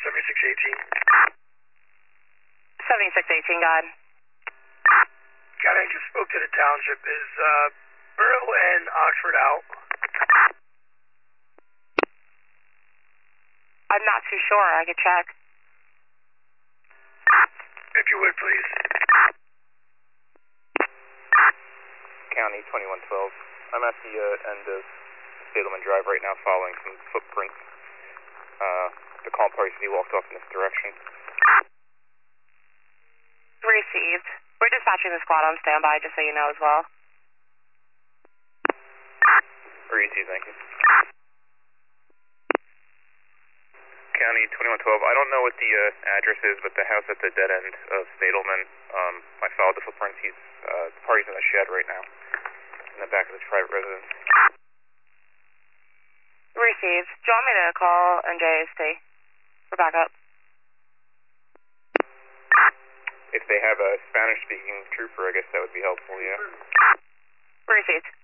7618. 7618, God. God, I just spoke to the township. Is Borough and Oxford out? I'm not too sure. I could check. If you would, please. County 2112. I'm at the end of Stadelman Drive right now following some footprints. The call party said he walked off in this direction. Received. We're dispatching the squad on standby, just so you know as well. Received, thank you. County 2112. I don't know what the address is, but the house at the dead end of Stadelman. I followed the footprints. The party's in the shed right now, in the back of his private residence. Received. Do you want me to call NJST for backup? If they have a Spanish-speaking trooper, I guess that would be helpful, yeah. Received.